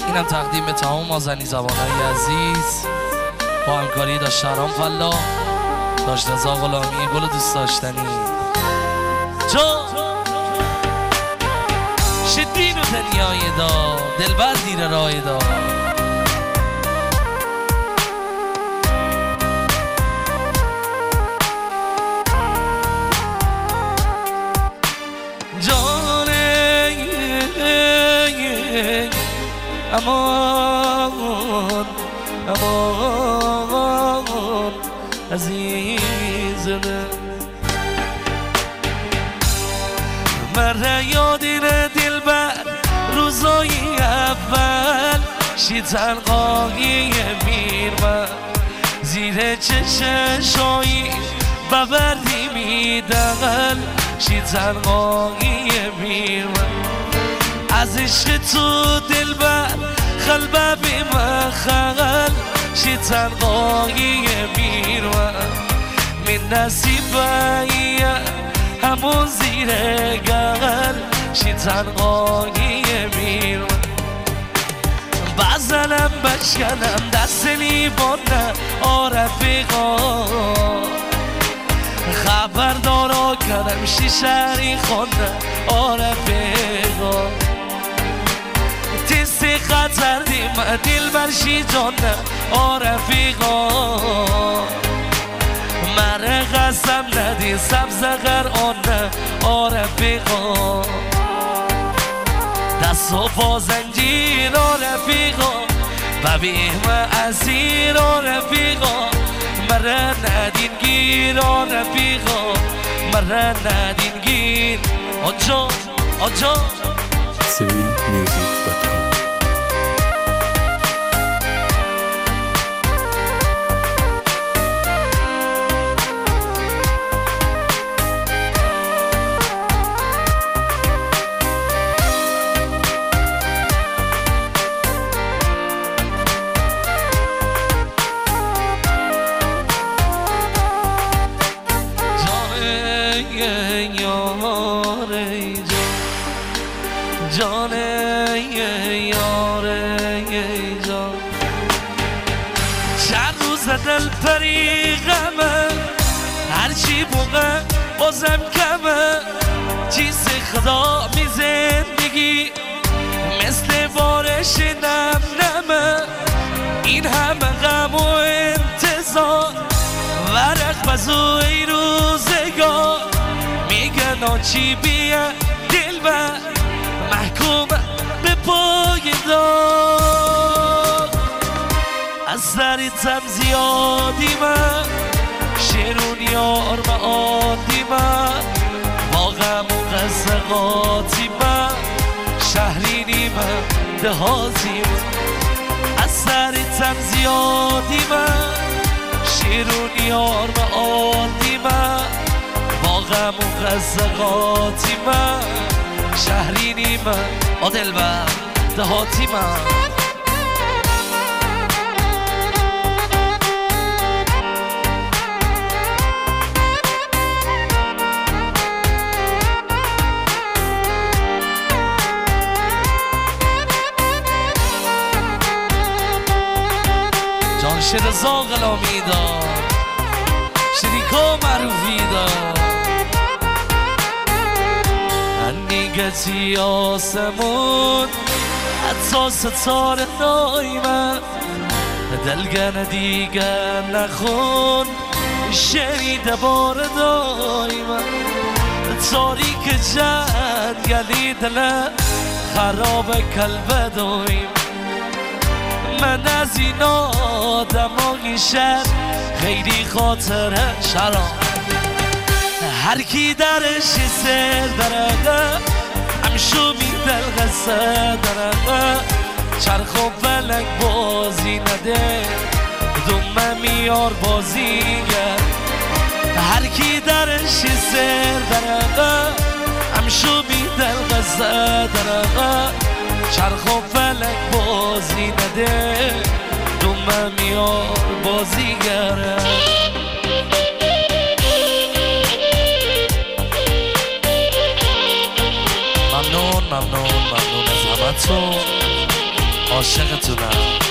اینم تقدیم به تمام مازنی زبانهای عزیز با همکاری داشت شهرام فلا، داشت رضا غلامی، گل دوست داشتنی شدین و دنیای دا دلبر دیر رای دا امان امان عزیزم مرا یادینه دلبر روزای اول شیطان قاقی میرم زیر چششایی ببردی میدقل شیطان قاقی میرم از عشق تو دلبر قلبه بی مخل شیطان قاقی میرم من نصیبه همون زیر گل شیطان قاقی میرم بزنم بشکنم دست لیبانه آرفیقا خبردارا کنم شیشری خونه آرفیقا تیستی خطر دیمه دل برشی جانه آرفیقا مره قسم ندی سبز قرآنه آرفیقا دست و پا زنجیر آرفیقا ببیم اسیر آرفیقا مره ندین گیر آرفیقا مره ندین گیر آجا آجا SeviMusic.com جان یاره جان چند روز دل پریغمه هرچی موقع بازم کمه چیز خدا می زندگی مثل بارش نم نمه این همه غم و انتظار ورق بزوی روزگار میگن آچی بیه دلبر محکوم به پای دار از سریتم زیادی من شیرون یار معادی من با غم و قصقاتی من شهرینی من دهاتی من از سریتم زیادی من شیرون یار معادی من با غم و قصقاتی من شهرینی من آدل و دهاتی من جان رضا غلامی دار شریکا معروفی دار نیگتی آسمون حتی ستاره نایمن دلگن دیگر نخون شنیده بار دایمن تاریک جنگلی دل خراب کلب دایم من از این آدمای شهر خیلی خاطره شرام هر کی درش سر درقه همشو میدل قصه درقه چرخ و فلک بازی نده دومه میار بازیگر هر کی درش سر درقه همشو میدل قصه درقه چرخ و فلک بازی نده دومه میار بازیگر ممنون از همتون عاشقتونم